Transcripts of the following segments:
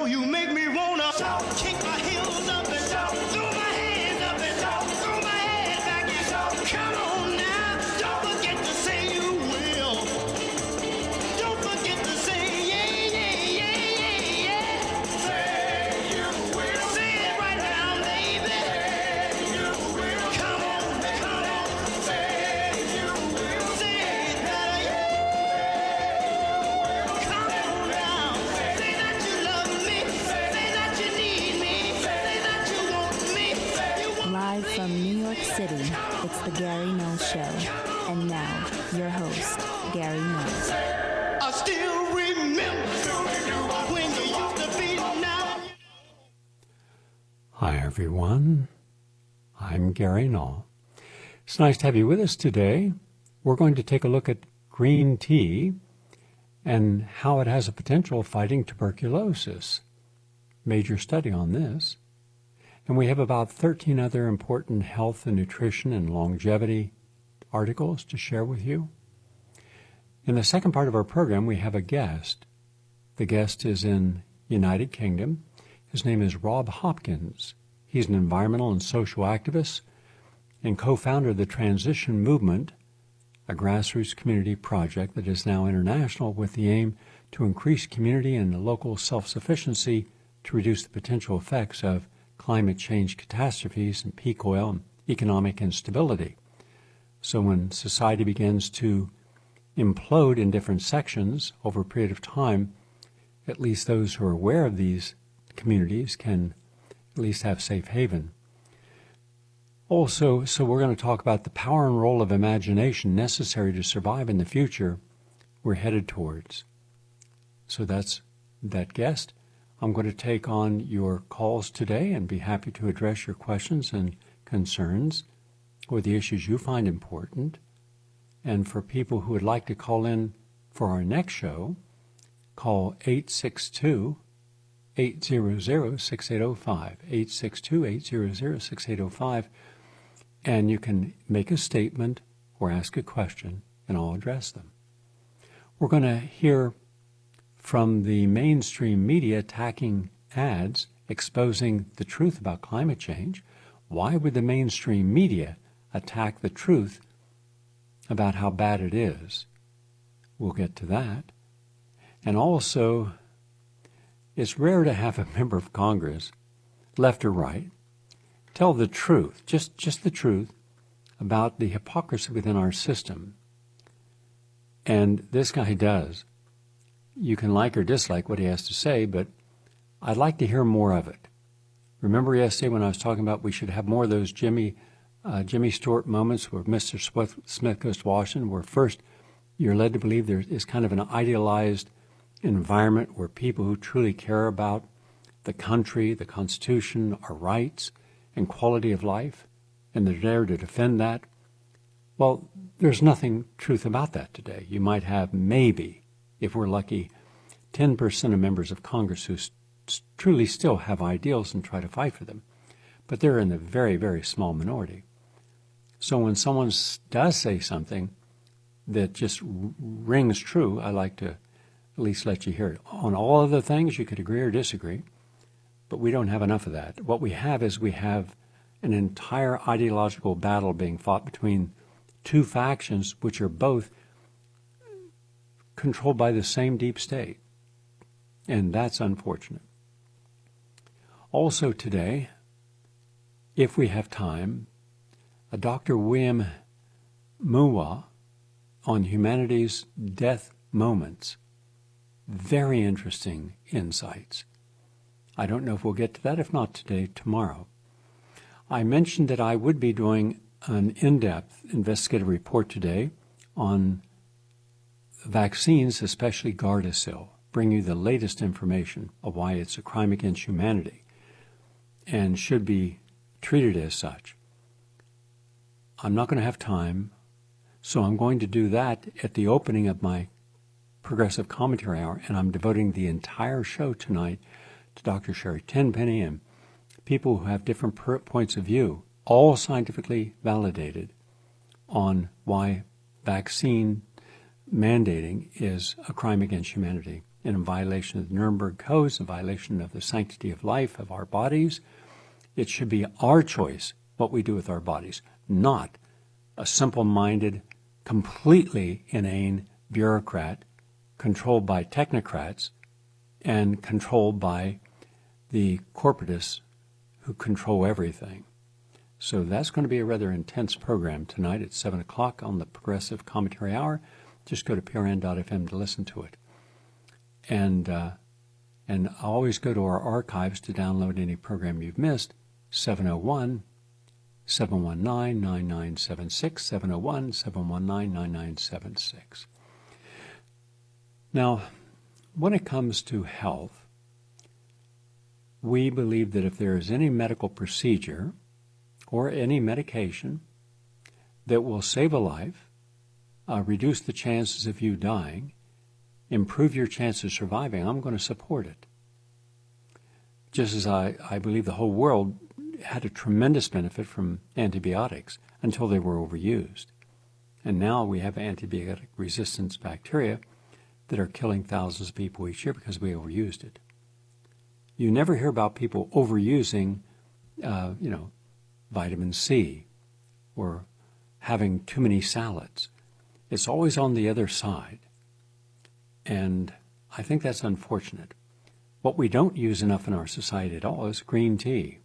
know you make me wanna kick my heels up and throw my hands up and throw my head back and come on now. Don't forget to say you will. Don't forget to say yeah, yeah, yeah, yeah, yeah. Say you will. Say it right now, baby. Say you will. Come on. Say you will. Say it better. Come on now. Say that you love me. Say that you need me. Say that you want me. You want Live from New York City, it's the Gary Knowles Show. And now, your host, Gary Knowles. I still remember when you used to be now. Hi, everyone. I'm Gary Knowles. It's nice to have you with us today. We're going to take a look at green tea and how it has a potential of fighting tuberculosis. Major study on this. And we have about 13 other important health and nutrition and longevity articles to share with you. In the second part of our program, we have a guest. The guest is in United Kingdom. His name is Rob Hopkins. He's an environmental and social activist and co-founder of the Transition Movement, a grassroots community project that is now international with the aim to increase community and local self-sufficiency to reduce the potential effects of climate change catastrophes and peak oil and economic instability. So when society begins to implode in different sections over a period of time, at least those who are aware of these communities can at least have safe haven. Also, so we're going to talk about the power and role of imagination necessary to survive in the future we're headed towards. So that's that guest. I'm going to take on your calls today and be happy to address your questions and concerns or the issues you find important. And for people who would like to call in for our next show, call 862-800-6805, 862-800-6805, and you can make a statement or ask a question, and I'll address them. We're going to hear from the mainstream media attacking ads exposing the truth about climate change. Why would the mainstream media attack the truth about how bad it is? We'll get to that. And also, it's rare to have a member of Congress, left or right, tell the truth, just the truth, about the hypocrisy within our system. And this guy does. You can like or dislike what he has to say, but I'd like to hear more of it. Remember yesterday when I was talking about we should have more of those Jimmy Stewart moments where Mr. Smith goes to Washington, where first you're led to believe there is kind of an idealized environment where people who truly care about the country, the Constitution, our rights, and quality of life, and they're there to defend that. Well, there's nothing truth about that today. You might have maybe, if we're lucky, 10% of members of Congress who truly still have ideals and try to fight for them. But they're in the very, very small minority. So when someone does say something that just rings true, I like to at least let you hear it. On all other things, you could agree or disagree, but we don't have enough of that. What we have is we have an entire ideological battle being fought between two factions which are both controlled by the same deep state. And that's unfortunate. Also today, if we have time, Dr. William Muwa on humanity's death moments. Very interesting insights. I don't know if we'll get to that. If not today, tomorrow. I mentioned that I would be doing an in-depth investigative report today on vaccines, especially Gardasil, bring you the latest information of why it's a crime against humanity and should be treated as such. I'm not going to have time, so I'm going to do that at the opening of my Progressive Commentary Hour, and I'm devoting the entire show tonight to Dr. Sherry Tenpenny and people who have different points of view, all scientifically validated, on why vaccine mandating is a crime against humanity. in violation of the Nuremberg Codes, in violation of the sanctity of life of our bodies. It should be our choice what we do with our bodies, not a simple-minded, completely inane bureaucrat controlled by technocrats and controlled by the corporatists who control everything. So that's going to be a rather intense program tonight at 7 o'clock on the Progressive Commentary Hour. Just go to prn.fm to listen to it. And always go to our archives to download any program you've missed, 701-719-9976, 701-719-9976. Now, when it comes to health, we believe that if there is any medical procedure or any medication that will save a life, reduce the chances of you dying, improve your chance of surviving, I'm going to support it. Just as I believe the whole world had a tremendous benefit from antibiotics until they were overused. And now we have antibiotic resistance bacteria that are killing thousands of people each year because we overused it. You never hear about people overusing, vitamin C or having too many salads. It's always on the other side. And I think that's unfortunate. What we don't use enough in our society at all is green tea.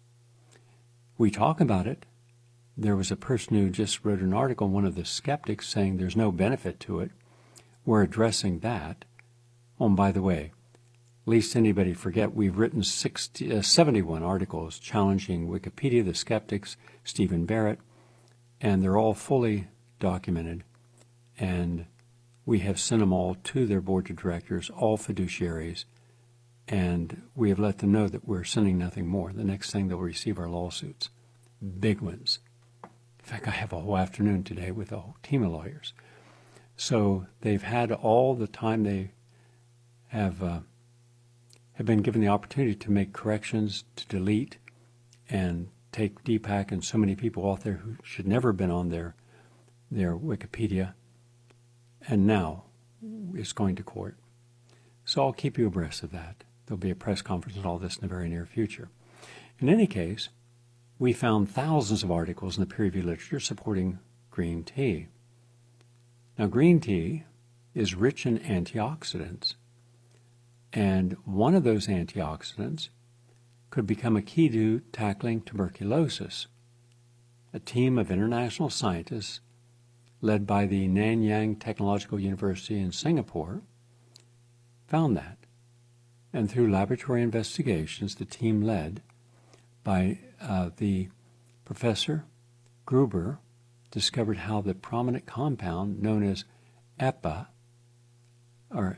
We talk about it. There was a person who just wrote an article, one of the skeptics, saying there's no benefit to it. We're addressing that. Oh, and by the way, least anybody forget, we've written 71 articles challenging Wikipedia, the skeptics, Stephen Barrett, and they're all fully documented. And we have sent them all to their board of directors, all fiduciaries, and we have let them know that we're sending nothing more. The next thing they'll receive are lawsuits, big ones. In fact, I have a whole afternoon today with a whole team of lawyers. So they've had all the time they have been given the opportunity to make corrections, to delete, and take Deepak and so many people out there who should never have been on their Wikipedia. And now it's going to court. So I'll keep you abreast of that. There'll be a press conference and all this in the very near future. In any case, we found thousands of articles in the peer-reviewed literature supporting green tea. Now, green tea is rich in antioxidants, and one of those antioxidants could become a key to tackling tuberculosis. A team of international scientists led by the Nanyang Technological University in Singapore found that. And through laboratory investigations, the team led by the Professor Gruber discovered how the prominent compound known as EPA, or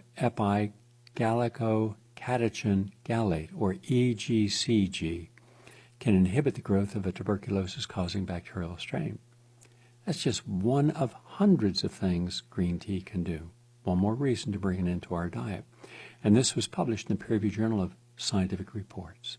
epigallocatechin gallate, or EGCG, can inhibit the growth of a tuberculosis-causing bacterial strain. That's just one of hundreds of things green tea can do. One more reason to bring it into our diet. And this was published in the peer-reviewed Journal of Scientific Reports.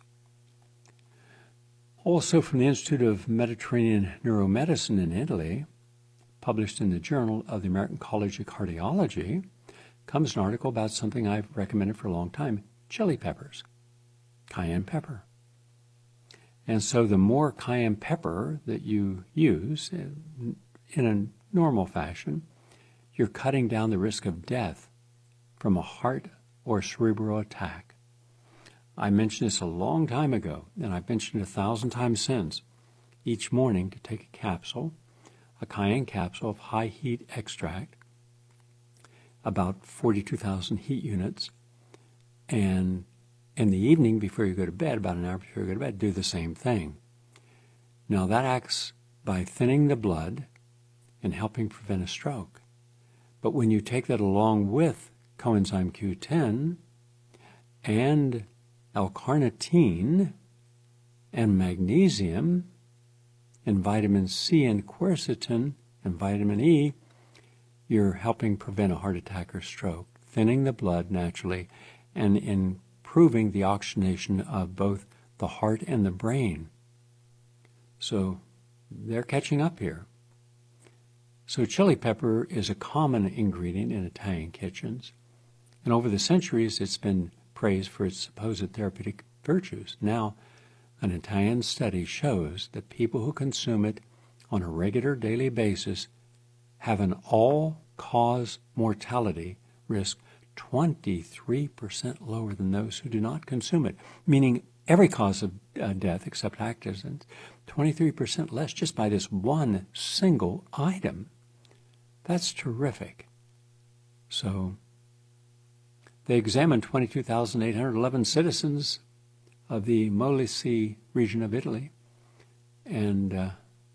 Also from the Institute of Mediterranean Neuromedicine in Italy, published in the Journal of the American College of Cardiology, comes an article about something I've recommended for a long time, chili peppers, cayenne pepper. And so the more cayenne pepper that you use in a normal fashion, you're cutting down the risk of death from a heart or cerebral attack. I mentioned this a long time ago, and I've mentioned it 1,000 times since. Each morning to take a capsule, a cayenne capsule of high heat extract, about 42,000 heat units, and in the evening before you go to bed, about an hour before you go to bed, do the same thing. Now that acts by thinning the blood and helping prevent a stroke. But when you take that along with coenzyme Q10 and L-carnitine and magnesium and vitamin C and quercetin and vitamin E, you're helping prevent a heart attack or stroke, thinning the blood naturally and improving the oxygenation of both the heart and the brain. So they're catching up here. So chili pepper is a common ingredient in Italian kitchens. And over the centuries, it's been praised for its supposed therapeutic virtues. Now, an Italian study shows that people who consume it on a regular daily basis have an all-cause mortality risk 23% lower than those who do not consume it, meaning every cause of death except accidents, 23% less just by this one single item. That's terrific. So they examined 22,811 citizens of the Molise region of Italy, and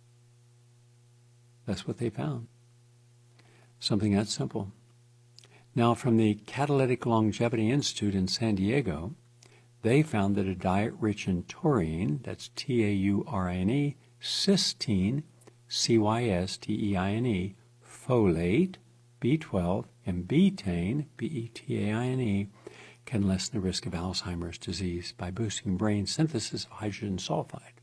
that's what they found. Something that simple. Now, from the Catalytic Longevity Institute in San Diego, they found that a diet rich in taurine, that's Taurine, cysteine, Cysteine, folate, B12, and betaine, Betaine, can lessen the risk of Alzheimer's disease by boosting brain synthesis of hydrogen sulfide.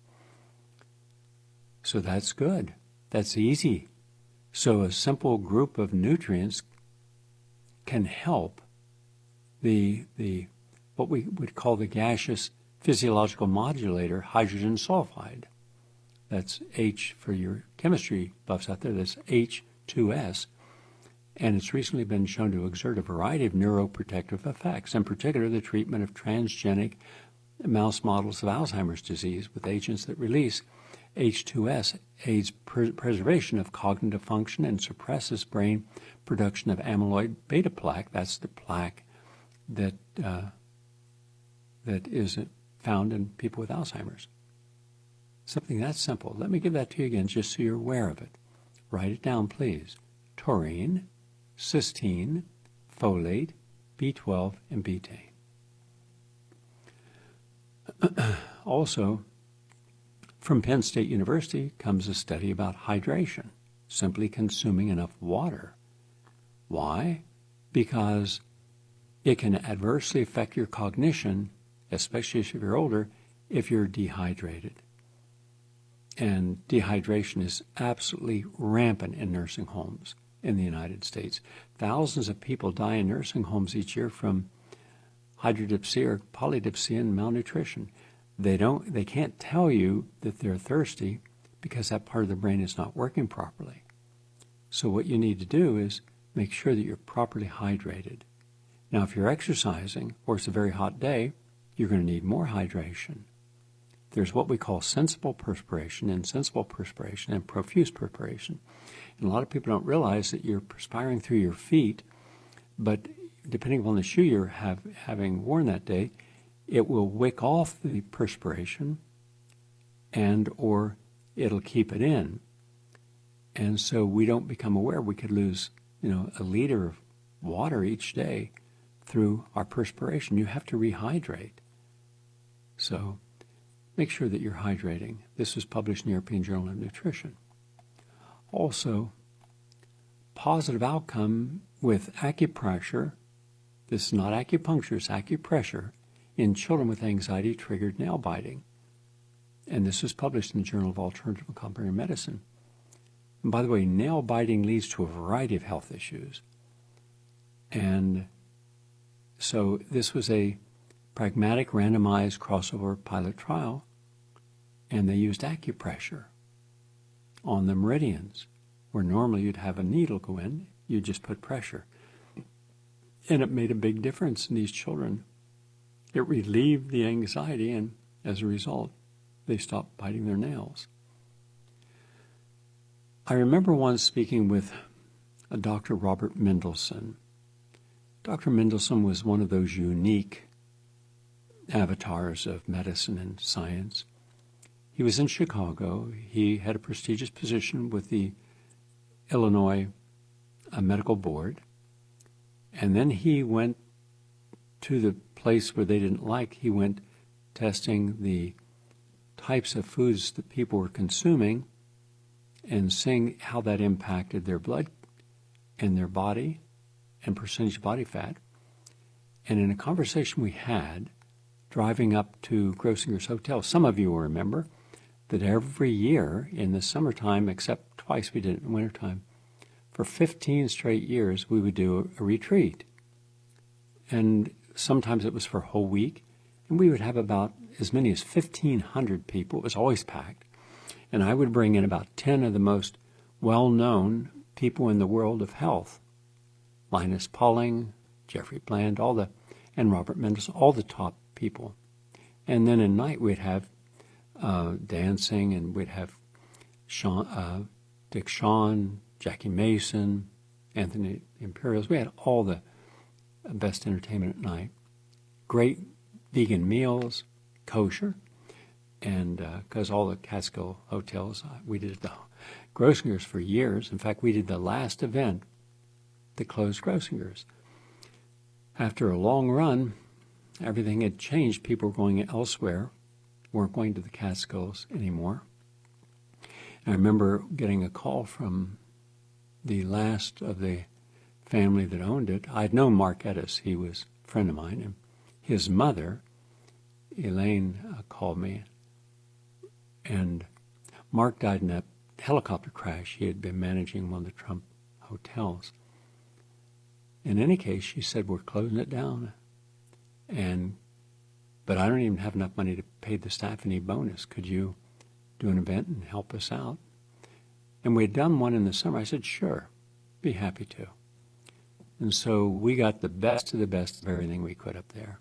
So that's good. That's easy. So a simple group of nutrients can help the what we would call the gaseous physiological modulator, hydrogen sulfide. That's H for your chemistry buffs out there. That's H2S. And it's recently been shown to exert a variety of neuroprotective effects, in particular the treatment of transgenic mouse models of Alzheimer's disease with agents that release H2S, aids preservation of cognitive function and suppresses brain production of amyloid beta plaque. That's the plaque that is found in people with Alzheimer's. Something that simple. Let me give that to you again just so you're aware of it. Write it down, please. Taurine, cysteine, folate, B12, and betaine. Also, from Penn State University comes a study about hydration, simply consuming enough water. Why? Because it can adversely affect your cognition, especially if you're older, if you're dehydrated. And dehydration is absolutely rampant in nursing homes in the United States. Thousands of people die in nursing homes each year from hydrodipsia or polydipsia and malnutrition. They can't tell you that they're thirsty because that part of the brain is not working properly. So what you need to do is make sure that you're properly hydrated. Now, if you're exercising or it's a very hot day, you're going to need more hydration. There's what we call sensible perspiration, insensible perspiration, and profuse perspiration. And a lot of people don't realize that you're perspiring through your feet, but depending upon the shoe you're having worn that day, it will wick off the perspiration and or it'll keep it in. And so we don't become aware. We could lose, a liter of water each day through our perspiration. You have to rehydrate. So make sure that you're hydrating. This was published in the European Journal of Nutrition. Also, positive outcome with acupressure. This is not acupuncture, it's acupressure in children with anxiety-triggered nail biting. And this was published in the Journal of Alternative and Complementary Medicine. And by the way, nail biting leads to a variety of health issues. And so this was a pragmatic randomized crossover pilot trial, and they used acupressure on the meridians, where normally you'd have a needle go in, you just put pressure. And it made a big difference in these children. It relieved the anxiety, and as a result, they stopped biting their nails. I remember once speaking with a Dr. Robert Mendelsohn. Dr. Mendelsohn was one of those unique avatars of medicine and science. He was in Chicago. He had a prestigious position with the Illinois Medical Board. And then he went to the place where they didn't like. He went testing the types of foods that people were consuming and seeing how that impacted their blood and their body and percentage of body fat. And in a conversation we had, driving up to Grossinger's Hotel, some of you will remember that every year in the summertime, except twice we did it in wintertime, for 15 straight years we would do a retreat. and sometimes it was for a whole week, and we would have about as many as 1,500 people. It was always packed. And I would bring in about 10 of the most well-known people in the world of health. Linus Pauling, Jeffrey Bland, and Robert Mendelsohn, all the top people. And then at night we'd have dancing, and we'd have Dick Shawn, Jackie Mason, Anthony Imperials. We had all the best entertainment at night. Great vegan meals, kosher, and because all the Catskill hotels, we did the Grossinger's for years. In fact, we did the last event that closed Grossinger's. After a long run, everything had changed. People were going elsewhere, weren't going to the Catskills anymore. And I remember getting a call from the last of the family that owned it. I'd known Mark Ettis. He was a friend of mine. And his mother, Elaine, called me. And Mark died in a helicopter crash. He had been managing one of the Trump hotels. In any case, she said, we're closing it down. But I don't even have enough money to pay the staff any bonus. Could you do an event and help us out? And we had done one in the summer. I said, sure, be happy to. And so we got the best of the best of everything we could up there.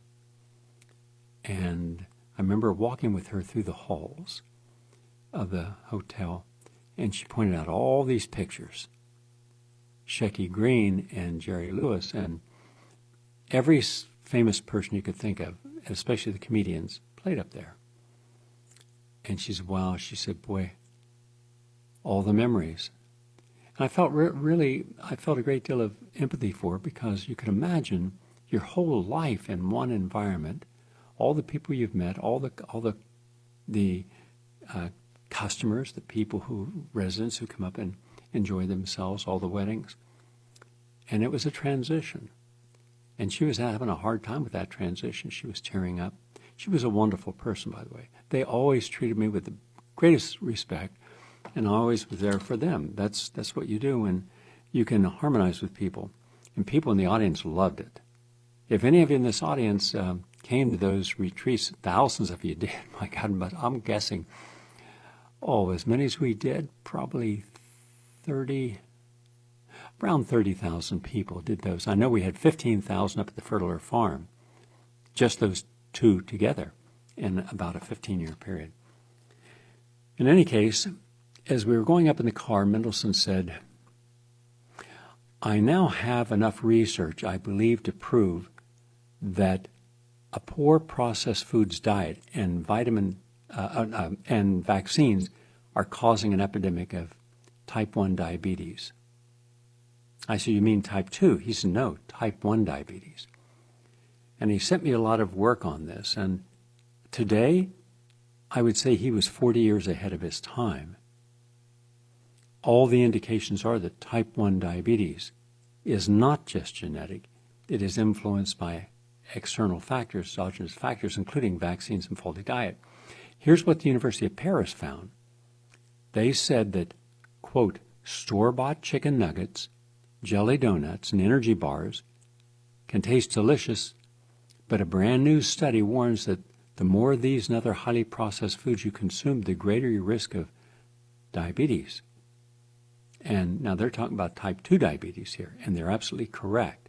And I remember walking with her through the halls of the hotel, and she pointed out all these pictures. Shecky Greene and Jerry Lewis and every famous person you could think of, especially the comedians, played up there. And she said, wow, she said, boy, all the memories. And I felt I felt a great deal of empathy for her, because you could imagine your whole life in one environment, all the people you've met, all the customers, the residents who come up and enjoy themselves, all the weddings. And it was a transition. And she was having a hard time with that transition. She was tearing up. She was a wonderful person, by the way. They always treated me with the greatest respect, and I always was there for them. That's what you do when you can harmonize with people. And people in the audience loved it. If any of you in this audience came to those retreats, thousands of you did, my God, but I'm guessing, as many as we did, probably around 30,000 people did those. I know we had 15,000 up at the Fertile Farm, just those two together in about a 15-year period. In any case, as we were going up in the car, Mendelsohn said, I now have enough research, I believe, to prove that a poor processed foods diet and and vaccines are causing an epidemic of type 1 diabetes. I said, you mean type 2? He said, no, type 1 diabetes. And he sent me a lot of work on this. And today, I would say he was 40 years ahead of his time. All the indications are that type 1 diabetes is not just genetic. It is influenced by external factors, exogenous factors, including vaccines and faulty diet. Here's what the University of Paris found. They said that, quote, store-bought chicken nuggets, jelly donuts, and energy bars can taste delicious, but a brand new study warns that the more of these and other highly processed foods you consume, the greater your risk of diabetes. And now they're talking about type 2 diabetes here, and they're absolutely correct.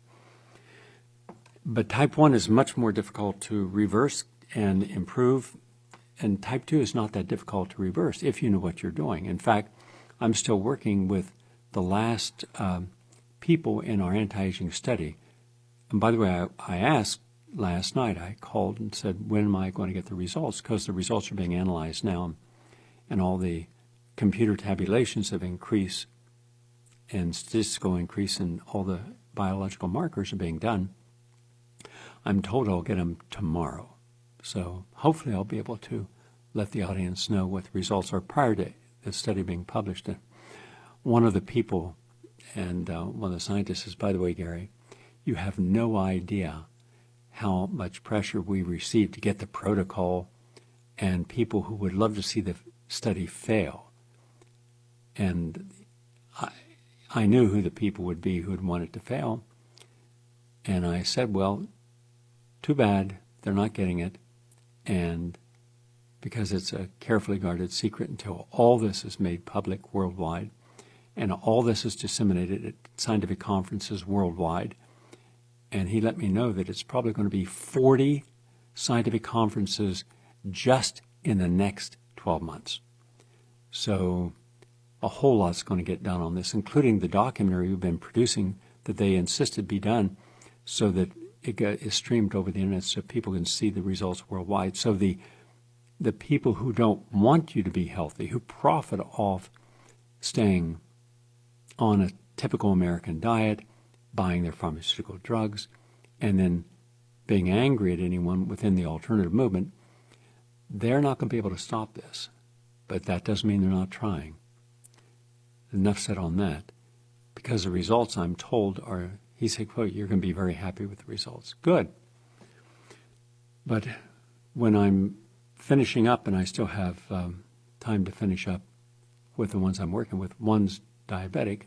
But type 1 is much more difficult to reverse and improve, and type 2 is not that difficult to reverse if you know what you're doing. In fact, I'm still working with the last people in our anti-aging study. And by the way, I asked last night, I called and said, when am I going to get the results? Because the results are being analyzed now, and all the computer tabulations have increased, and statistical increase in all the biological markers are being done. I'm told I'll get them tomorrow. So hopefully I'll be able to let the audience know what the results are prior to the study being published. And one of the people, and one of the scientists says, by the way, Gary, you have no idea how much pressure we received to get the protocol, and people who would love to see the study fail. And I knew who the people would be who would want it to fail. And I said, well, too bad they're not getting it, and because it's a carefully guarded secret until all this is made public worldwide, and all this is disseminated at scientific conferences worldwide. And he let me know that it's probably going to be 40 scientific conferences just in the next 12 months. So a whole lot's going to get done on this, including the documentary we've been producing that they insisted be done so that it is streamed over the internet so people can see the results worldwide. So the people who don't want you to be healthy, who profit off staying on a typical American diet, buying their pharmaceutical drugs, and then being angry at anyone within the alternative movement, they're not going to be able to stop this. But that doesn't mean they're not trying. Enough said on that. Because the results, I'm told, are, he said, quote, you're going to be very happy with the results. Good. But when I'm finishing up, and I still have time to finish up with the ones I'm working with, one's diabetic,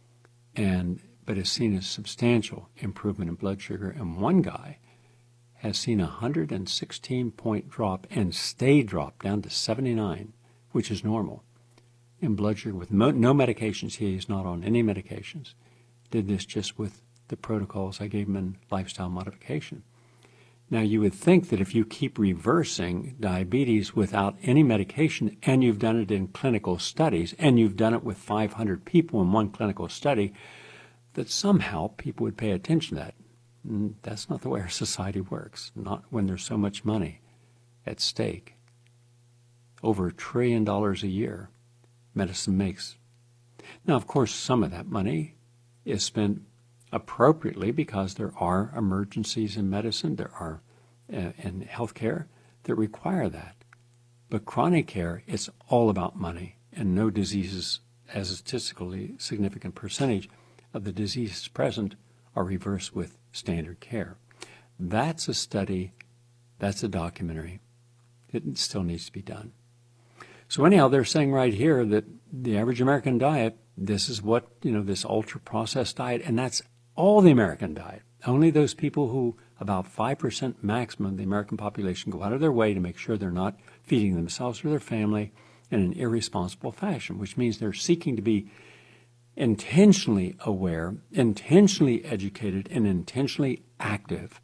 but has seen a substantial improvement in blood sugar, and one guy has seen a 116-point drop and stay drop down to 79, which is normal, in blood sugar with no medications. He is not on any medications. Did this just with the protocols I gave him in lifestyle modification. Now, you would think that if you keep reversing diabetes without any medication, and you've done it in clinical studies, and you've done it with 500 people in one clinical study, that somehow people would pay attention to that. And that's not the way our society works, not when there's so much money at stake. Over $1 trillion a year medicine makes. Now, of course, some of that money is spent appropriately because there are emergencies in medicine, there are in healthcare that require that. But chronic care, it's all about money, and no diseases, as a statistically significant percentage of the diseases present, are reversed with standard care. That's a study, that's a documentary. It still needs to be done. So anyhow, they're saying right here that the average American diet, this is what, this ultra-processed diet, and that's all the American diet. Only those people who, about 5% maximum of the American population, go out of their way to make sure they're not feeding themselves or their family in an irresponsible fashion, which means they're seeking to be intentionally aware, intentionally educated, and intentionally active,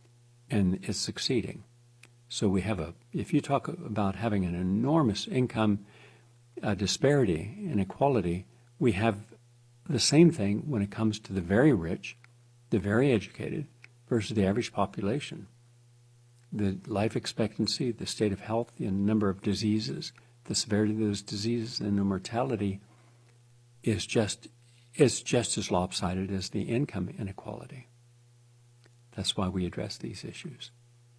and it's succeeding. So we have if you talk about having an enormous income disparity, inequality, we have the same thing when it comes to the very rich, the very educated, versus the average population. The life expectancy, the state of health, the number of diseases, the severity of those diseases, and the mortality is just as lopsided as the income inequality. That's why we address these issues.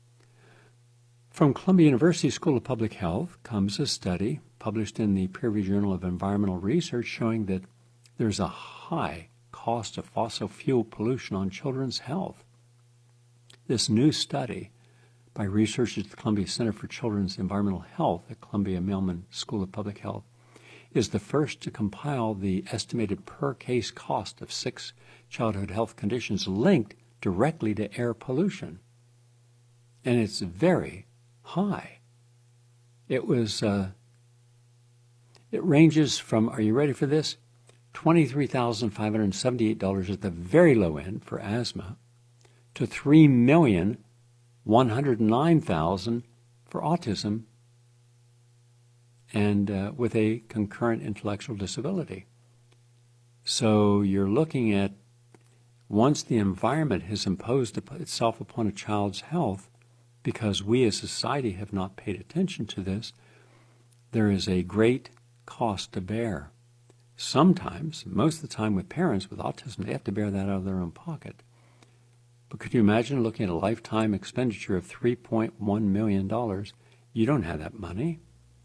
From Columbia University School of Public Health comes a study published in the Peer-reviewed Journal of Environmental Research showing that there's a high cost of fossil fuel pollution on children's health. This new study by researchers at the Columbia Center for Children's Environmental Health at Columbia Mailman School of Public Health is the first to compile the estimated per-case cost of 6 childhood health conditions linked directly to air pollution. And it's very high. It ranges from, are you ready for this? $23,578 at the very low end for asthma to $3,109,000 for autism and with a concurrent intellectual disability. So you're looking at, once the environment has imposed itself upon a child's health, because we as a society have not paid attention to this, there is a great cost to bear. Sometimes, most of the time with parents with autism, they have to bear that out of their own pocket. But could you imagine looking at a lifetime expenditure of $3.1 million? You don't have that money.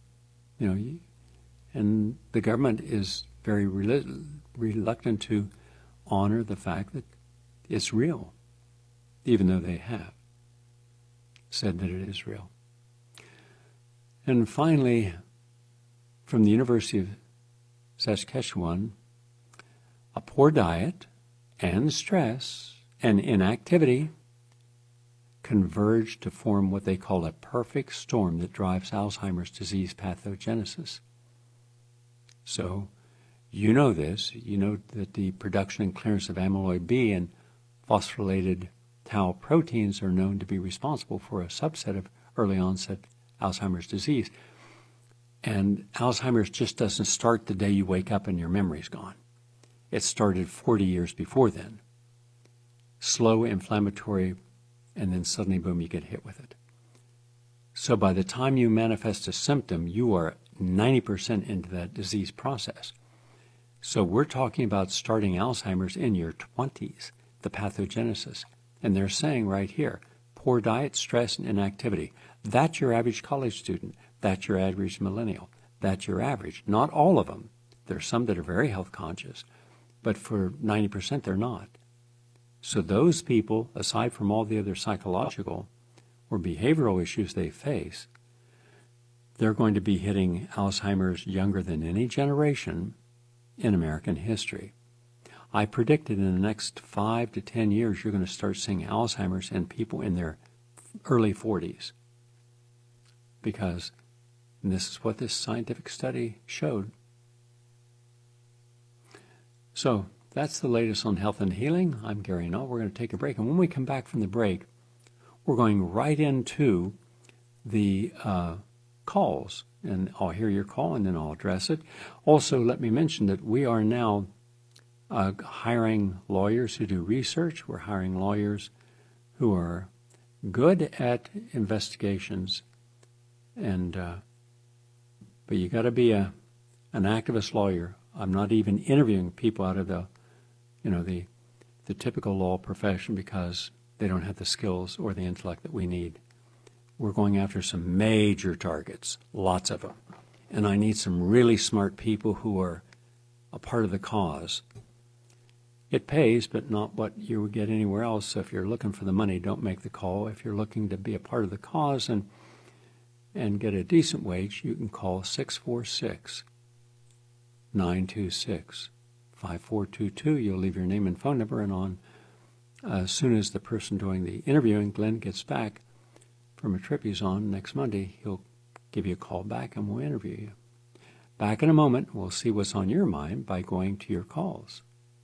And the government is very reluctant to honor the fact that it's real, even though they have said that it is real. And finally, from the University of Saskatchewan, a poor diet and stress and inactivity converge to form what they call a perfect storm that drives Alzheimer's disease pathogenesis. So, you know this. You know that the production and clearance of amyloid B and phosphorylated tau proteins are known to be responsible for a subset of early onset Alzheimer's disease. And Alzheimer's just doesn't start the day you wake up and your memory's gone. It started 40 years before then. Slow, inflammatory, and then suddenly, boom, you get hit with it. So by the time you manifest a symptom, you are 90% into that disease process. So we're talking about starting Alzheimer's in your 20s, the pathogenesis. And they're saying right here, poor diet, stress, and inactivity. That's your average college student. That's your average millennial. That's your average. Not all of them. There's some that are very health conscious, but for 90% they're not. So those people, aside from all the other psychological or behavioral issues they face, they're going to be hitting Alzheimer's younger than any generation in American history. I predicted in the next 5 to 10 years, you're going to start seeing Alzheimer's in people in their early 40s. Because this is what this scientific study showed. So that's the latest on health and healing. I'm Gary Null. We're going to take a break. And when we come back from the break, we're going right into the calls. And I'll hear your call and then I'll address it. Also, let me mention that we are now hiring lawyers who do research. We're hiring lawyers who are good at investigations, and but you got to be an activist lawyer. I'm not even interviewing people out of the typical law profession because they don't have the skills or the intellect that we need. We're going after some major targets, lots of them, and I need some really smart people who are a part of the cause. It pays, but not what you would get anywhere else. So if you're looking for the money, don't make the call. If you're looking to be a part of the cause and get a decent wage, you can call 646-926-5422. You'll leave your name and phone number, and as soon as the person doing the interviewing, Glenn, gets back from a trip he's on next Monday, he'll give you a call back and we'll interview you. Back in a moment, we'll see what's on your mind by going to your calls.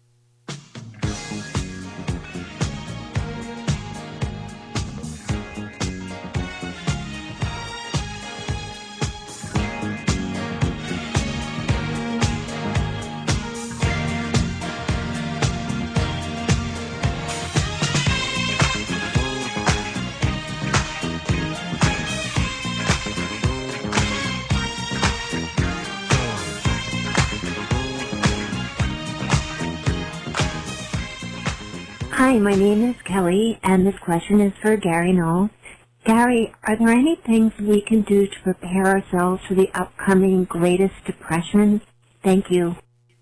Hi, my name is Kelly, and this question is for Gary Null. Gary, are there any things we can do to prepare ourselves for the upcoming greatest depression? Thank you.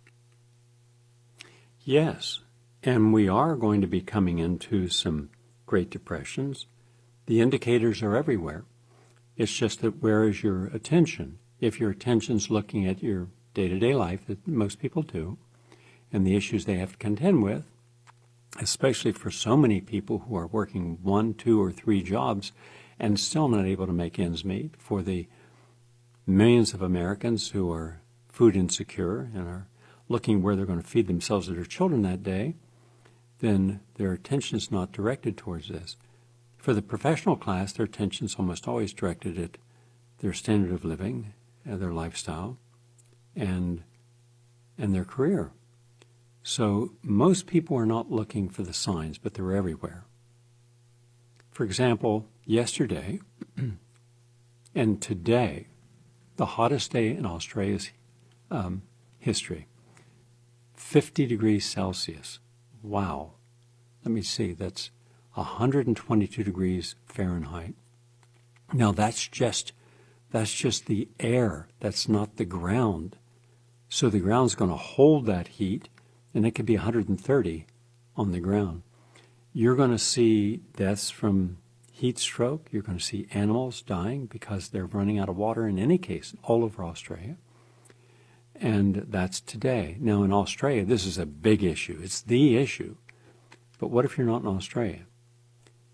Yes, and we are going to be coming into some great depressions. The indicators are everywhere. It's just that where is your attention? If your attention's looking at your day-to-day life, that most people do, and the issues they have to contend with, especially for so many people who are working 1, 2, or 3 jobs and still not able to make ends meet, for the millions of Americans who are food insecure and are looking where they're going to feed themselves or their children that day, then their attention is not directed towards this. For the professional class, their attention is almost always directed at their standard of living, their lifestyle, and their career. So most people are not looking for the signs, but they're everywhere. For example, yesterday and today, the hottest day in Australia's history, 50 degrees Celsius. Wow. Let me see, that's 122 degrees Fahrenheit. Now that's just the air. That's not the ground. So the ground's going to hold that heat, and it could be 130 on the ground. You're going to see deaths from heat stroke. You're going to see animals dying because they're running out of water in any case all over Australia. And that's today. Now in Australia, this is a big issue. It's the issue. But what if you're not in Australia?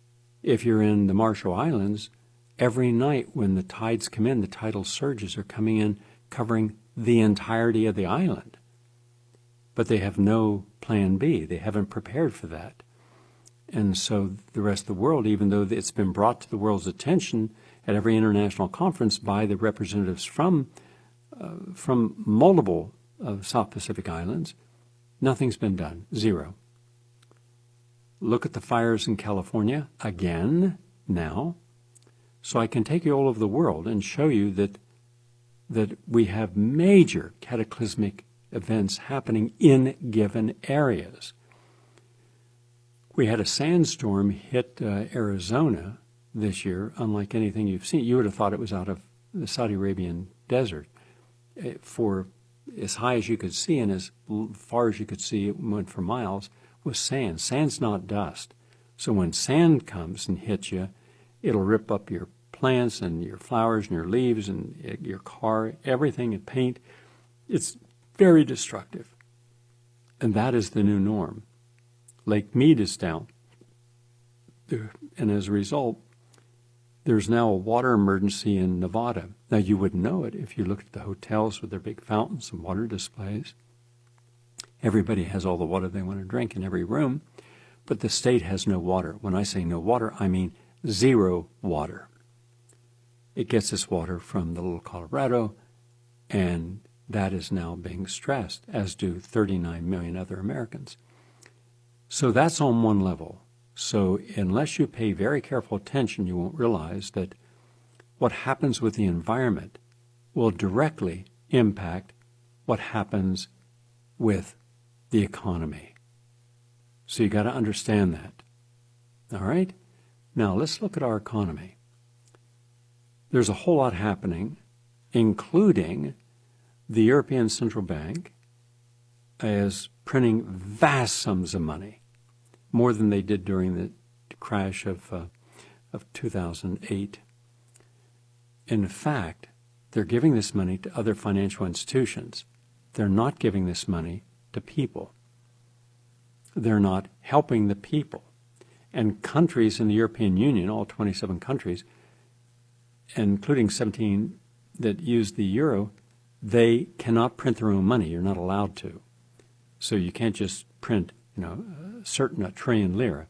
If you're in the Marshall Islands, every night when the tides come in, the tidal surges are coming in, covering the entirety of the island. But they have no plan B. They haven't prepared for that. And so the rest of the world, even though it's been brought to the world's attention at every international conference by the representatives from multiple South Pacific islands, nothing's been done. Zero. Look at the fires in California again now. So I can take you all over the world and show you that we have major cataclysmic events happening in given areas. We had a sandstorm hit Arizona this year, unlike anything you've seen. You would have thought it was out of the Saudi Arabian desert. For as high as you could see and as far as you could see, it went for miles, was sand. Sand's not dust. So when sand comes and hits you, it'll rip up your plants and your flowers and your leaves and your car, everything, and paint. It's very destructive. And that is the new norm. Lake Mead is down. And as a result, there's now a water emergency in Nevada. Now, you wouldn't know it if you looked at the hotels with their big fountains and water displays. Everybody has all the water they want to drink in every room, but the state has no water. When I say no water, I mean zero water. It gets its water from the Little Colorado, and that is now being stressed, as do 39 million other Americans. So that's on one level. So unless you pay very careful attention, you won't realize that what happens with the environment will directly impact what happens with the economy. So you got to understand that. All right? Now let's look at our economy. There's a whole lot happening, including the European Central Bank is printing vast sums of money, more than they did during the crash of 2008. In fact, they're giving this money to other financial institutions. They're not giving this money to people. They're not helping the people. And countries in the European Union, all 27 countries, including 17 that use the euro, they cannot print their own money. You're not allowed to. So you can't just print, a trillion lira.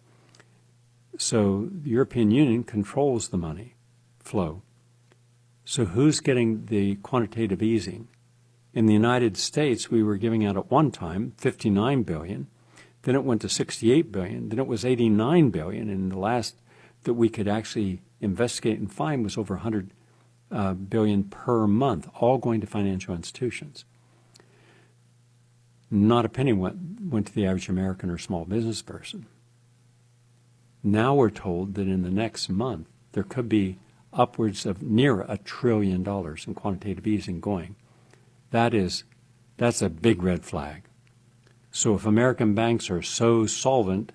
So the European Union controls the money flow. So who's getting the quantitative easing? In the United States, we were giving out at one time $59 billion. Then it went to $68 billion. Then it was $89 billion. And the last that we could actually investigate and find was over $100 billion per month, all going to financial institutions. Not a penny went to the average American or small business person. Now we're told that in the next month there could be upwards of near $1 trillion in quantitative easing going. That's a big red flag. So if American banks are so solvent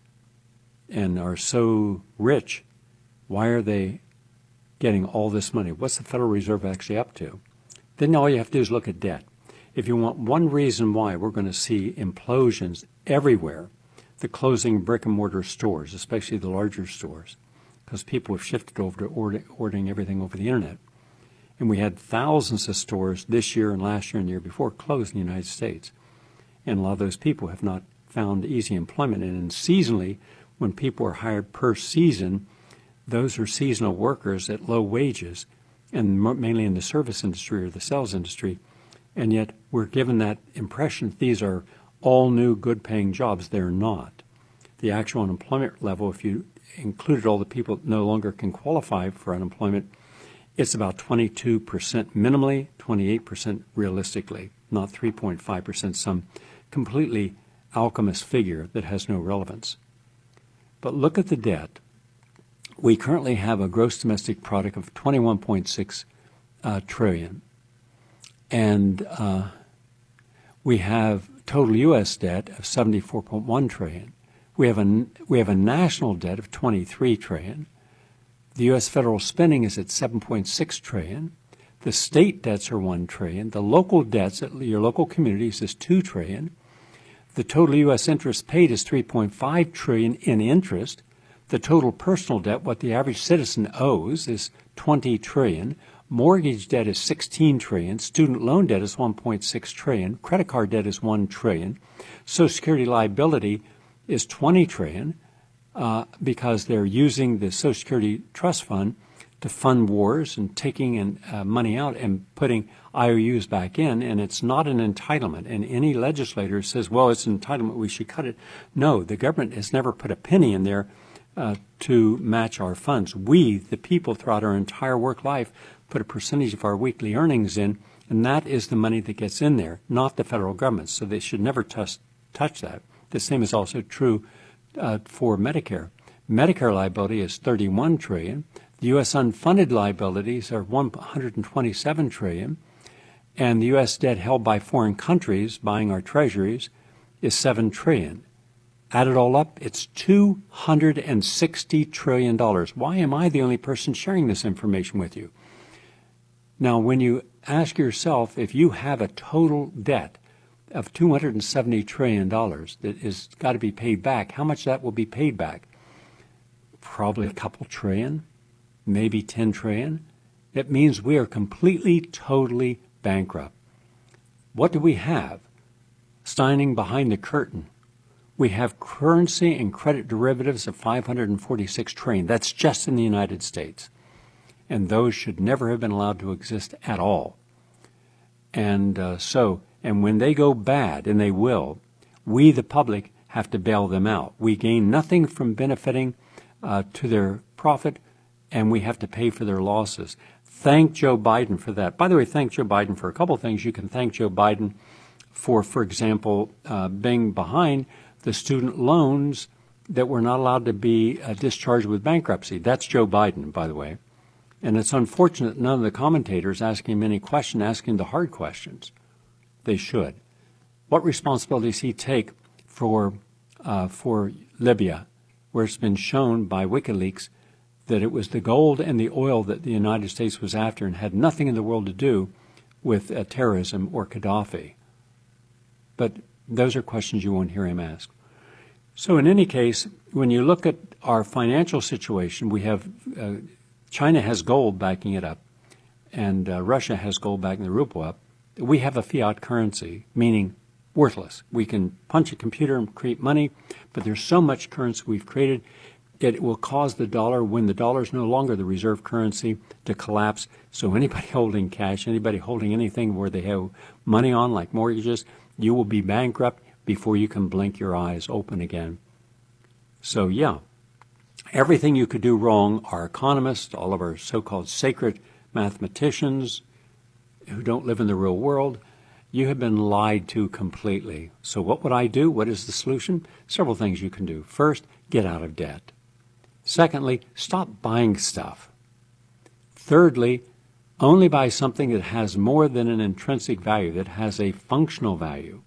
and are so rich, why are they getting all this money? What's the Federal Reserve actually up to? Then all you have to do is look at debt. If you want one reason why we're going to see implosions everywhere, the closing brick-and-mortar stores, especially the larger stores, because people have shifted over to ordering everything over the Internet. And we had thousands of stores this year and last year and the year before closed in the United States. And a lot of those people have not found easy employment. And seasonally, when people are hired per season, those are seasonal workers at low wages, and mainly in the service industry or the sales industry. And yet we're given that impression that these are all new good-paying jobs. They're not. The actual unemployment level, if you included all the people that no longer can qualify for unemployment, it's about 22% minimally, 28% realistically, not 3.5%, some completely alchemist figure that has no relevance. But look at the debt. We currently have a gross domestic product of 21.6 trillion. And we have total U.S. debt of 74.1 trillion. We have a national debt of 23 trillion. The U.S. federal spending is at 7.6 trillion. The state debts are 1 trillion. The local debts at your local communities is 2 trillion. The total U.S. interest paid is 3.5 trillion in interest. The total personal debt, what the average citizen owes, is $20 trillion. Mortgage debt is $16 trillion. Student loan debt is $1.6 trillion. Credit card debt is $1 trillion. Social Security liability is $20 trillion because they're using the Social Security Trust Fund to fund wars and taking money out and putting IOUs back in, and it's not an entitlement. And any legislator says, well, it's an entitlement, we should cut it. No, the government has never put a penny in there to match our funds. We, the people, throughout our entire work life, put a percentage of our weekly earnings in, and that is the money that gets in there, not the federal government. So they should never touch that. The same is also true for Medicare. Medicare liability is $31 trillion. The U.S. unfunded liabilities are $127 trillion, and the U.S. debt held by foreign countries buying our treasuries is $7 trillion. Add it all up, it's $260 trillion. Why am I the only person sharing this information with you? Now, when you ask yourself if you have a total debt of $270 trillion that is got to be paid back, how much that will be paid back? Probably a couple trillion, maybe 10 trillion. It means we are completely, totally bankrupt. What do we have? Standing behind the curtain, we have currency and credit derivatives of $546 trillion. That's just in the United States. And those should never have been allowed to exist at all. And and when they go bad, and they will, we, the public, have to bail them out. We gain nothing from benefiting to their profit, and we have to pay for their losses. Thank Joe Biden for that. By the way, thank Joe Biden for a couple of things. You can thank Joe Biden for example, being behind the student loans that were not allowed to be discharged with bankruptcy. That's Joe Biden, by the way. And it's unfortunate none of the commentators asking him any question, asking the hard questions. They should. What responsibility does he take for Libya, where it's been shown by WikiLeaks that it was the gold and the oil that the United States was after and had nothing in the world to do with terrorism or Gaddafi? But those are questions you won't hear him ask. So in any case, when you look at our financial situation, we have China has gold backing it up, and Russia has gold backing the ruble up. We have a fiat currency, meaning worthless. We can punch a computer and create money, but there's so much currency we've created, it will cause the dollar, when the dollar is no longer the reserve currency, to collapse. So anybody holding cash, anybody holding anything where they have money on, like mortgages, you will be bankrupt before you can blink your eyes open again. So yeah, everything you could do wrong, our economists, all of our so-called sacred mathematicians who don't live in the real world, you have been lied to completely. So what would I do? What is the solution? Several things you can do. First, get out of debt. Secondly, stop buying stuff. Thirdly, only buy something that has more than an intrinsic value, that has a functional value.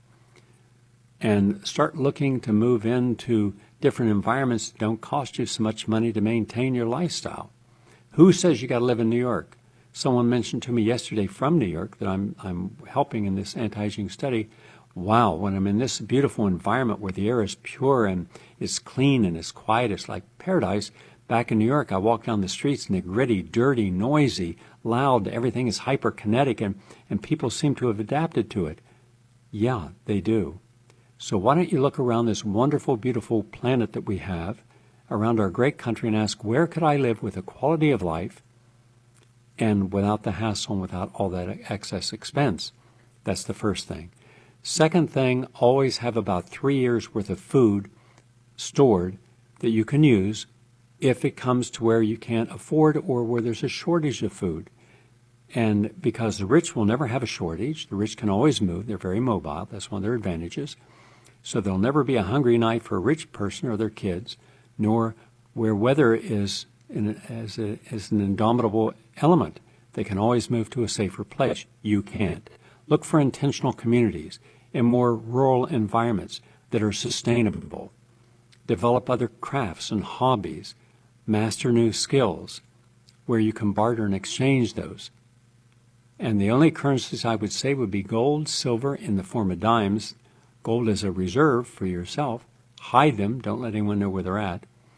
And start looking to move into different environments that don't cost you so much money to maintain your lifestyle. Who says you got to live in New York? Someone mentioned to me yesterday from New York that I'm helping in this anti-aging study. Wow, when I'm in this beautiful environment where the air is pure and it's clean and it's quiet, it's like paradise. Back in New York, I walk down the streets and they're gritty, dirty, noisy, loud. Everything is hyperkinetic, and people seem to have adapted to it. Yeah, they do. So why don't you look around this wonderful, beautiful planet that we have, around our great country, and ask, where could I live with a quality of life and without the hassle and without all that excess expense? That's the first thing. Second thing, always have about 3 years' worth of food stored that you can use if it comes to where you can't afford or where there's a shortage of food. And because the rich will never have a shortage, the rich can always move, they're very mobile, that's one of their advantages. So there'll never be a hungry night for a rich person or their kids, nor where weather is as an indomitable element. They can always move to a safer place. You can't. Look for intentional communities in more rural environments that are sustainable. Develop other crafts and hobbies. Master new skills where you can barter and exchange those. And the only currencies I would say would be gold, silver in the form of dimes. Gold as a reserve for yourself. Hide them. Don't let anyone know where they're at.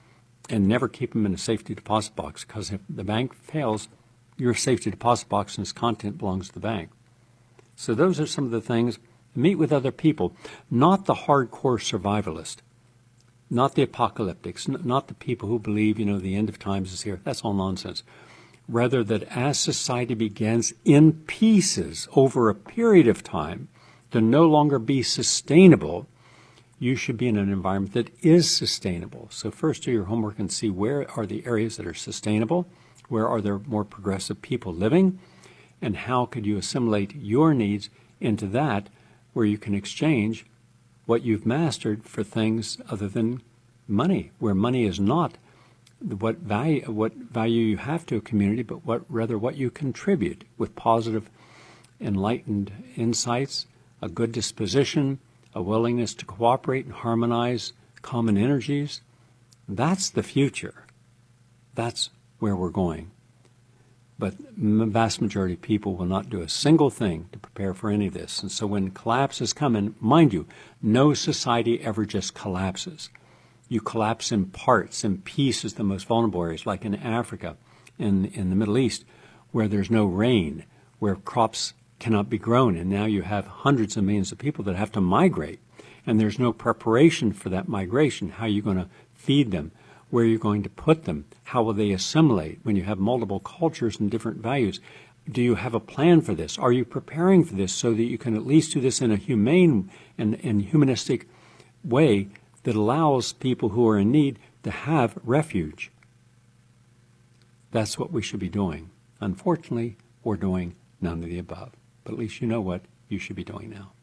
and never keep them in a safety deposit box, because if the bank fails, your safety deposit box and its content belongs to the bank. So those are some of the things. Meet with other people, not the hardcore survivalist, not the apocalyptics, not the people who believe, the end of times is here. That's all nonsense. Rather, that as society begins in pieces over a period of time to no longer be sustainable, you should be in an environment that is sustainable. So first do your homework and see where are the areas that are sustainable, where are there more progressive people living, and how could you assimilate your needs into that where you can exchange what you've mastered for things other than money, where money is not what value you have to a community, but what you contribute with positive, enlightened insights, a good disposition, a willingness to cooperate and harmonize common energies. That's the future. That's where we're going. But the vast majority of people will not do a single thing to prepare for any of this. And so when collapses come, and mind you, no society ever just collapses. You collapse in parts, in pieces, the most vulnerable areas, like in Africa, in the Middle East, where there's no rain, where crops cannot be grown, and now you have hundreds of millions of people that have to migrate, and there's no preparation for that migration. How are you going to feed them? Where are you going to put them? How will they assimilate when you have multiple cultures and different values? Do you have a plan for this? Are you preparing for this so that you can at least do this in a humane and humanistic way that allows people who are in need to have refuge? That's what we should be doing. Unfortunately, we're doing none of the above. But at least you know what you should be doing now.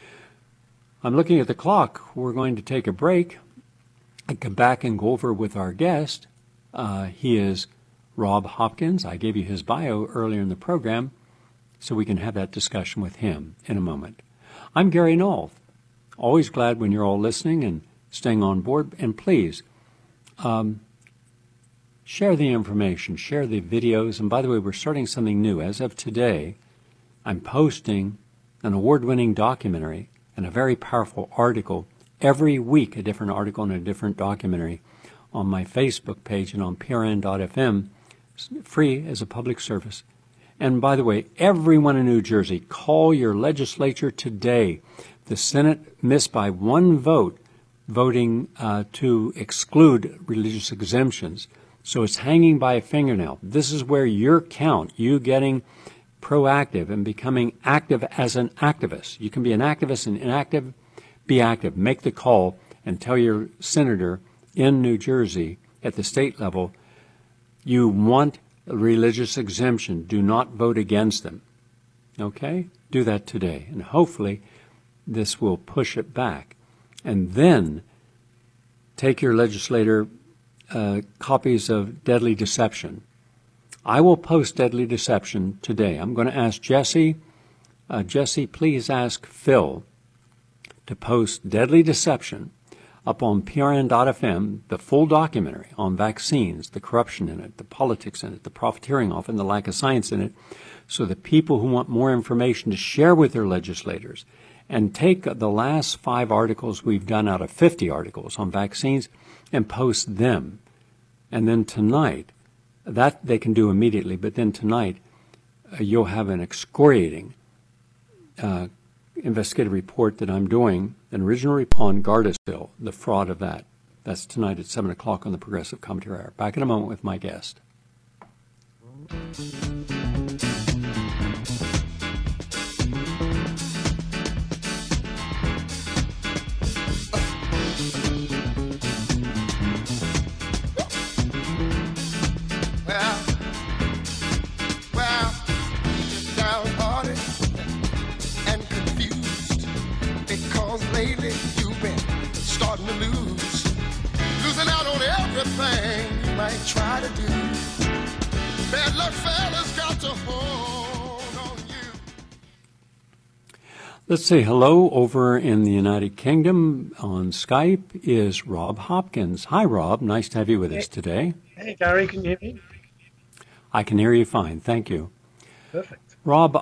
I'm looking at the clock. We're going to take a break and come back and go over with our guest. He is Rob Hopkins. I gave you his bio earlier in the program, so we can have that discussion with him in a moment. I'm Gary Null. Always glad when you're all listening and staying on board. And please, share the information, share the videos. And by the way, we're starting something new. As of today, I'm posting an award-winning documentary and a very powerful article every week, a different article and a different documentary on my Facebook page and on PRN.FM, free as a public service. And by the way, everyone in New Jersey, call your legislature today. The Senate missed by one vote, voting to exclude religious exemptions. So it's hanging by a fingernail. This is where your count, you getting proactive and becoming active as an activist. You can be an activist and inactive. Be active. Make the call and tell your senator in New Jersey at the state level, you want a religious exemption. Do not vote against them. Okay? Do that today. And hopefully this will push it back. And then take your legislator copies of Deadly Deception. I will post Deadly Deception today. I'm going to ask Jesse. Jesse, please ask Phil to post Deadly Deception up on PRN.FM, the full documentary on vaccines, the corruption in it, the politics in it, the profiteering off, and the lack of science in it, so the people who want more information to share with their legislators. And take the last 5 articles we've done out of 50 articles on vaccines and post them. And then tonight, that they can do immediately, but then tonight you'll have an excoriating investigative report that I'm doing, an original report on Gardasil, the fraud of that. That's tonight at 7 o'clock on the Progressive Commentary Hour. Back in a moment with my guest. Lately, you've been starting to losing out on everything you might try to do. Bad luck fellas got to hold on you. Let's say hello over in the United Kingdom on Skype is Rob Hopkins. Hi, Rob. Nice to have you with us today. Hey, Gary, can you hear me? I can hear you fine. Thank you. Perfect. Rob,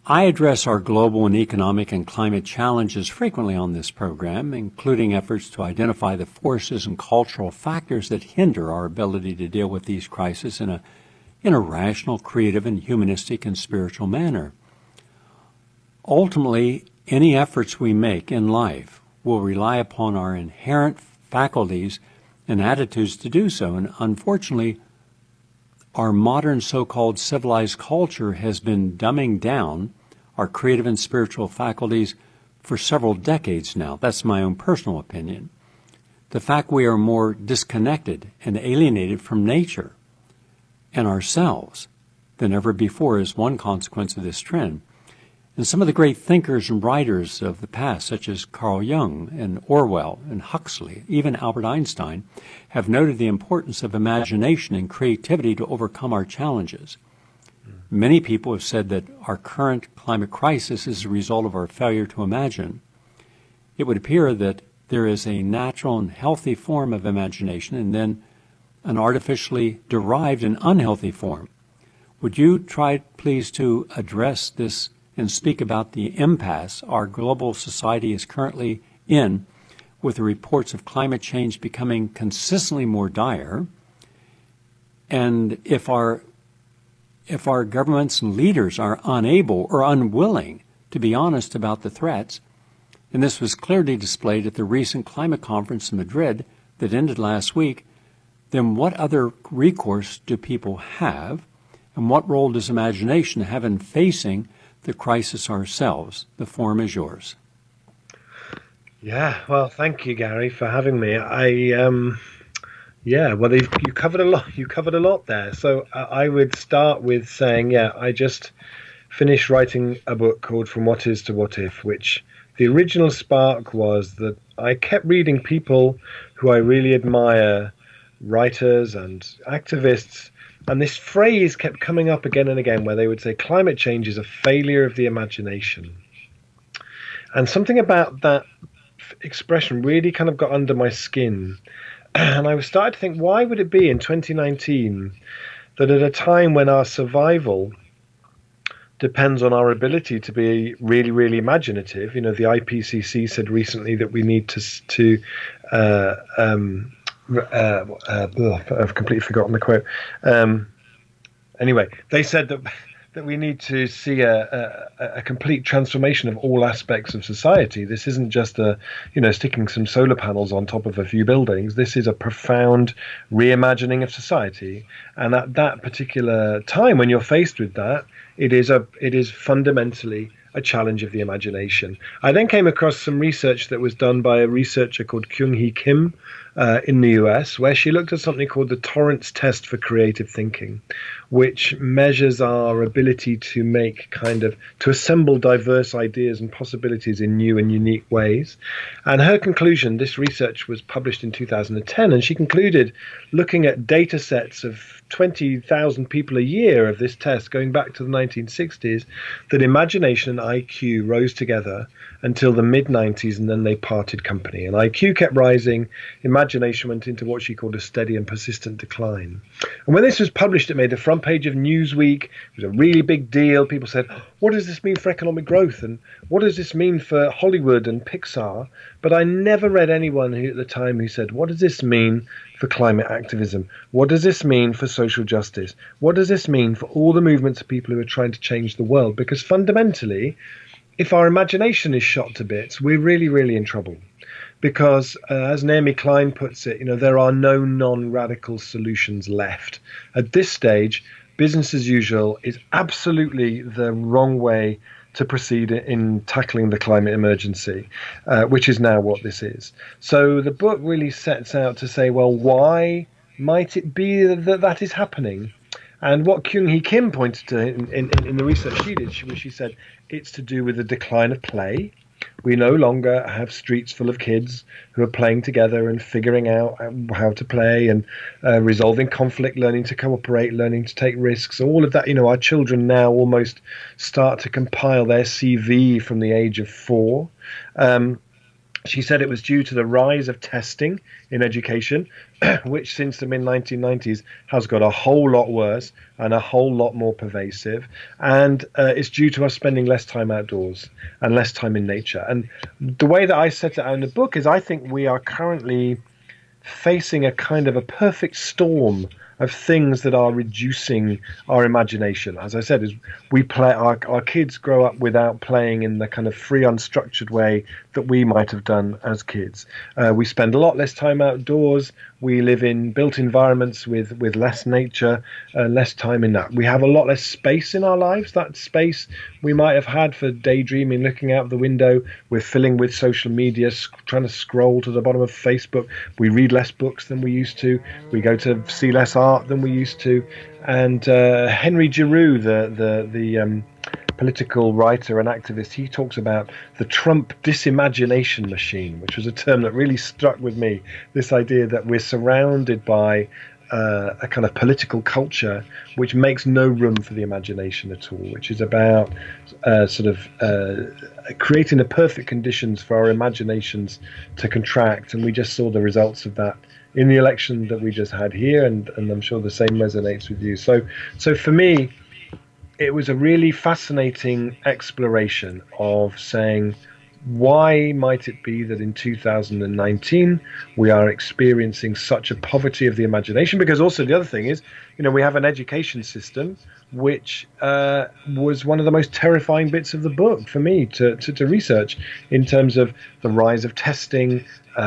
I address our global and economic and climate challenges frequently on this program, including efforts to identify the forces and cultural factors that hinder our ability to deal with these crises in a rational, creative, and humanistic and spiritual manner. Ultimately, any efforts we make in life will rely upon our inherent faculties and attitudes to do so, and unfortunately, our modern so-called civilized culture has been dumbing down our creative and spiritual faculties for several decades now. That's my own personal opinion. The fact we are more disconnected and alienated from nature and ourselves than ever before is one consequence of this trend. And some of the great thinkers and writers of the past, such as Carl Jung and Orwell and Huxley, even Albert Einstein, have noted the importance of imagination and creativity to overcome our challenges. Many people have said that our current climate crisis is a result of our failure to imagine. It would appear that there is a natural and healthy form of imagination and then an artificially derived and unhealthy form. Would you try, please, to address this and speak about the impasse our global society is currently in with the reports of climate change becoming consistently more dire, and if our governments and leaders are unable or unwilling to be honest about the threats, and this was clearly displayed at the recent climate conference in Madrid that ended last week, then what other recourse do people have, and what role does imagination have in facing the crisis ourselves? The forum is yours. Yeah, well, thank you, Gary, for having me. You covered a lot. You covered a lot there. So I would start with saying, I just finished writing a book called From What Is to What If, which the original spark was that I kept reading people who I really admire, writers and activists, and this phrase kept coming up again and again where they would say climate change is a failure of the imagination. And something about that expression really kind of got under my skin. And I was starting to think, why would it be in 2019 that at a time when our survival depends on our ability to be really, really imaginative, the IPCC said recently that we need I've completely forgotten the quote. Anyway, they said that we need to see a complete transformation of all aspects of society. This isn't just sticking some solar panels on top of a few buildings. This is a profound reimagining of society. And at that particular time, when you're faced with that, it is fundamentally a challenge of the imagination. I then came across some research that was done by a researcher called Kyung-Hee Kim in the US, where she looked at something called the Torrance Test for Creative Thinking, which measures our ability to assemble diverse ideas and possibilities in new and unique ways. And her conclusion, this research was published in 2010, and she concluded, looking at data sets of 20,000 people a year of this test going back to the 1960s, that imagination and IQ rose together until the mid-90s, and then they parted company. And IQ kept rising, imagination went into what she called a steady and persistent decline. And when this was published, it made the front page of Newsweek. It was a really big deal. People said, what does this mean for economic growth? And what does this mean for Hollywood and Pixar? But I never read anyone at the time who said, what does this mean for climate activism? What does this mean for social justice? What does this mean for all the movements of people who are trying to change the world? Because fundamentally, if our imagination is shot to bits, we're really, really in trouble. Because as Naomi Klein puts it, there are no non-radical solutions left. At this stage, business as usual is absolutely the wrong way to proceed in tackling the climate emergency, which is now what this is. So the book really sets out to say, well, why might it be that is happening? And what Kyung-Hee Kim pointed to in the research she did, she said it's to do with the decline of play. We no longer have streets full of kids who are playing together and figuring out how to play and resolving conflict, learning to cooperate, learning to take risks. All of that, our children now almost start to compile their CV from the age of 4. She said it was due to the rise of testing in education, which since the mid-1990s has got a whole lot worse and a whole lot more pervasive. And it's due to us spending less time outdoors and less time in nature. And the way that I set it out in the book is I think we are currently facing a kind of a perfect storm of things that are reducing our imagination. As I said, is we play our kids grow up without playing in the kind of free, unstructured way that we might have done as kids. We spend a lot less time outdoors. We live in built environments with less nature, less time in that. We have a lot less space in our lives. That space we might have had for daydreaming, looking out the window, we're filling with social media, trying to scroll to the bottom of Facebook. We read less books than we used to. We go to see less art than we used to. And Henry Giroux, the political writer and activist, he talks about the Trump disimagination machine, which was a term that really struck with me. This idea that we're surrounded by a kind of political culture which makes no room for the imagination at all, which is about creating the perfect conditions for our imaginations to contract. And we just saw the results of that in the election that we just had here, and I'm sure the same resonates with you. So for me, it was a really fascinating exploration of saying, why might it be that in 2019 we are experiencing such a poverty of the imagination? Because also the other thing is, we have an education system which was one of the most terrifying bits of the book for me to research, in terms of the rise of testing,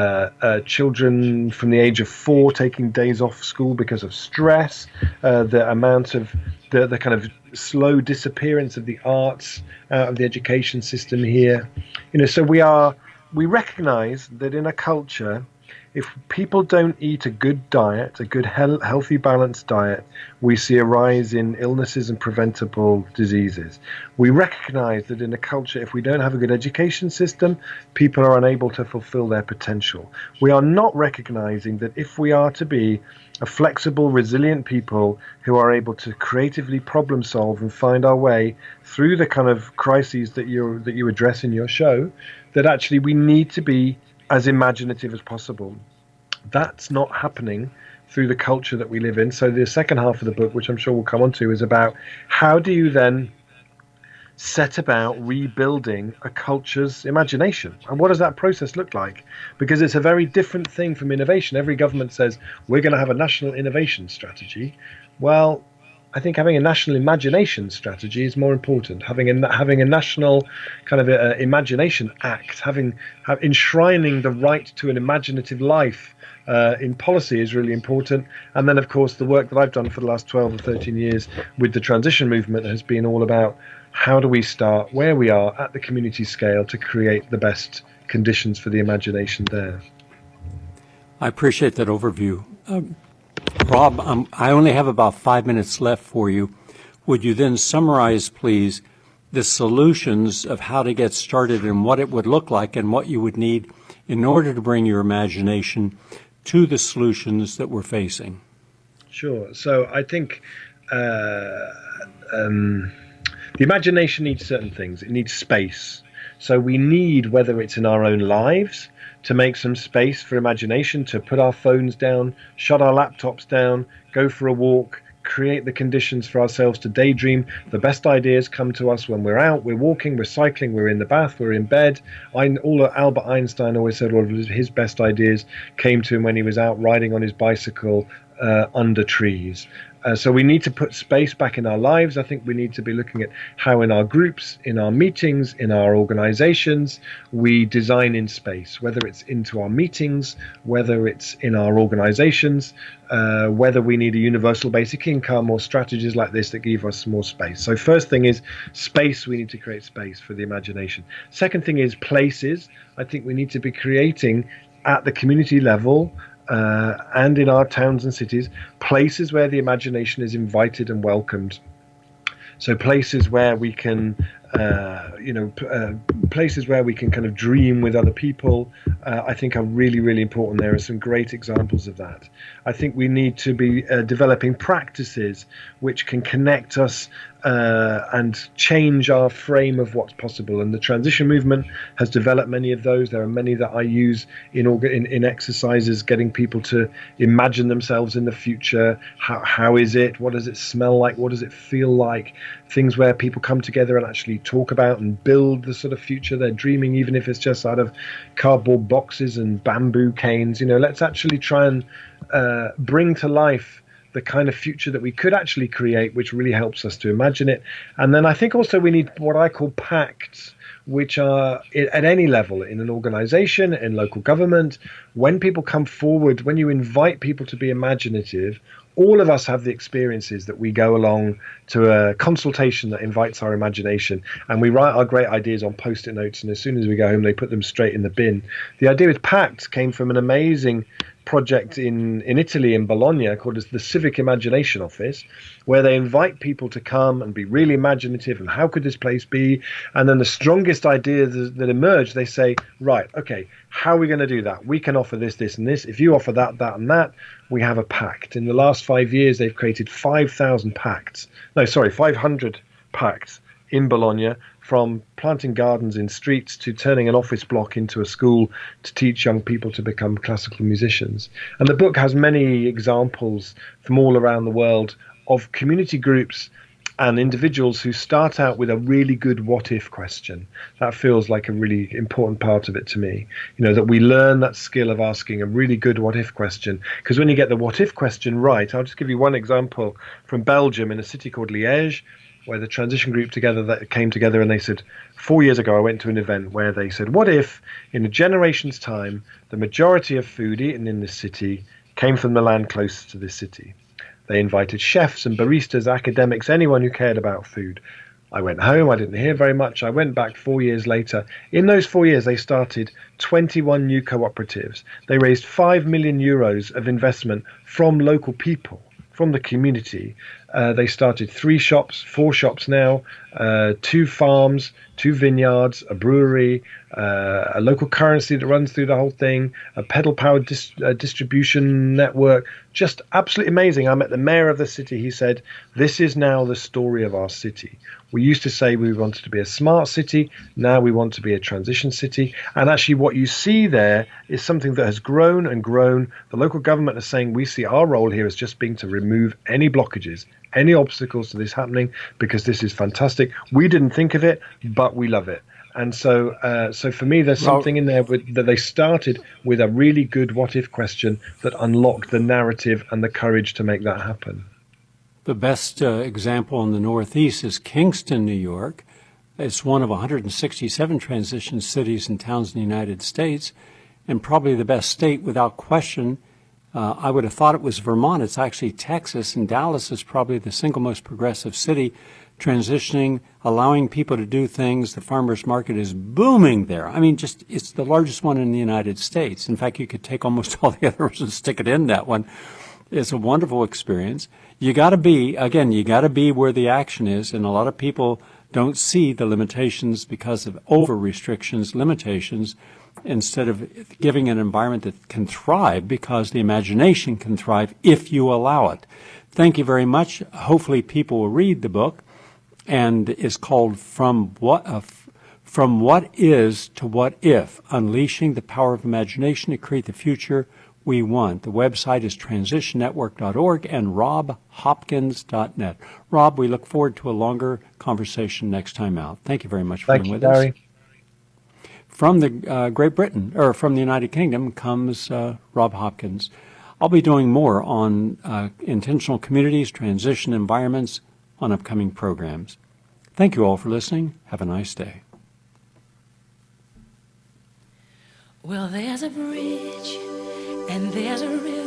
children from the age of 4 taking days off school because of stress, the amount of the kind of slow disappearance of the arts out of the education system here. So we recognize that in a culture, if people don't eat a good diet, a good healthy balanced diet, we see a rise in illnesses and preventable diseases. We recognize that in a culture, if we don't have a good education system, people are unable to fulfill their potential. We are not recognizing that if we are to be a flexible, resilient people who are able to creatively problem solve and find our way through the kind of crises that you address in your show, that actually we need to be as imaginative as possible. That's not happening through the culture that we live in. So the second half of the book, which I'm sure we'll come on to, is about how do you then set about rebuilding a culture's imagination, and what does that process look like? Because it's a very different thing from innovation. Every government says we're going to have a national innovation strategy. Well, I think having a national imagination strategy is more important. Having a national kind of imagination act, enshrining the right to an imaginative life in policy is really important. And then, of course, the work that I've done for the last 12 or 13 years with the transition movement has been all about how do we start where we are at the community scale to create the best conditions for the imagination there. I appreciate that overview. Rob, I only have about 5 minutes left for you. Would you then summarize, please, the solutions of how to get started and what it would look like and what you would need in order to bring your imagination to the solutions that we're facing? Sure. So I think the imagination needs certain things. It needs space. So we need, whether it's in our own lives, to make some space for imagination, to put our phones down, shut our laptops down, go for a walk, create the conditions for ourselves to daydream. The best ideas come to us when we're out, we're walking, we're cycling, we're in the bath, we're in bed. Albert Einstein always said all of his best ideas came to him when he was out riding on his bicycle under trees. So we need to put space back in our lives. I think we need to be looking at how in our groups, in our meetings, in our organizations, we design in space, whether it's into our meetings, whether it's in our organizations, whether we need a universal basic income or strategies like this that give us more space. So first thing is space. We need to create space for the imagination. Second thing is places. I think we need to be creating at the community level and in our towns and cities, places where the imagination is invited and welcomed. So places where we can places where we can kind of dream with other people, I think are really, really important. There are some great examples of that. I think we need to be developing practices which can connect us and change our frame of what's possible. And the transition movement has developed many of those. There are many that I use in exercises, getting people to imagine themselves in the future. How is it? What does it smell like? What does it feel like? Things where people come together and actually talk about and build the sort of future they're dreaming, even if it's just out of cardboard boxes and bamboo canes. Let's actually try and bring to life the kind of future that we could actually create, which really helps us to imagine it. And then I think also we need what I call pacts, which are at any level, in an organization, in local government. When people come forward, when you invite people to be imaginative, all of us have the experiences that we go along to a consultation that invites our imagination, and we write our great ideas on post-it notes, and as soon as we go home, they put them straight in the bin. The idea with pacts came from an amazing project in Italy, in Bologna, called the Civic Imagination Office, where they invite people to come and be really imaginative and how could this place be? And then the strongest ideas that emerge, they say, right, okay, how are we going to do that? We can offer this, this, and this. If you offer that, that, and that, we have a pact. In the last 5 years, they've created 500 pacts in Bologna, from planting gardens in streets to turning an office block into a school to teach young people to become classical musicians. And the book has many examples from all around the world of community groups and individuals who start out with a really good what if question. That feels like a really important part of it to me, that we learn that skill of asking a really good what if question. Because when you get the what if question right, I'll just give you one example from Belgium, in a city called Liège, where the transition group came together and they said, 4 years ago I went to an event where they said, what if in a generation's time the majority of food eaten in this city came from the land closest to this city? They invited chefs and baristas, academics, anyone who cared about food. I went home, I didn't hear very much. I went back 4 years later. In those 4 years, they started 21 new cooperatives. They raised 5 million euros of investment from local people, from the community. They started 3 shops, 4 shops now, 2 farms, 2 vineyards, a brewery, a local currency that runs through the whole thing, a pedal-powered distribution network. Just absolutely amazing. I met the mayor of the city. He said, this is now the story of our city. We used to say we wanted to be a smart city. Now we want to be a transition city. And actually what you see there is something that has grown and grown. The local government is saying we see our role here as just being to remove any blockages, any obstacles to this happening, because this is fantastic. We didn't think of it, but we love it. And so for me, there's something in there that they started with a really good what-if question that unlocked the narrative and the courage to make that happen. The best example in the Northeast is Kingston, New York. It's one of 167 transition cities and towns in the United States, and probably the best state without question. I would have thought it was Vermont. It's actually Texas, and Dallas is probably the single most progressive city, transitioning, allowing people to do things. The farmers market is booming there. I mean, it's the largest one in the United States. In fact, you could take almost all the others and stick it in that one. It's a wonderful experience. You got to be where the action is, and a lot of people don't see the limitations because of over-restrictions, limitations, instead of giving an environment that can thrive, because the imagination can thrive if you allow it. Thank you very much. Hopefully people will read the book, and it's called From What Is to What If, Unleashing the Power of Imagination to Create the Future We Want. The website is transitionnetwork.org and robhopkins.net. Rob, we look forward to a longer conversation next time out. Thank you very much for being with us. Thank you, Gary. From the Great Britain, or from the United Kingdom, comes Rob Hopkins. I'll be doing more on intentional communities, transition environments on upcoming programs. Thank you all for listening. Have a nice day. Well, there's a bridge and there's a river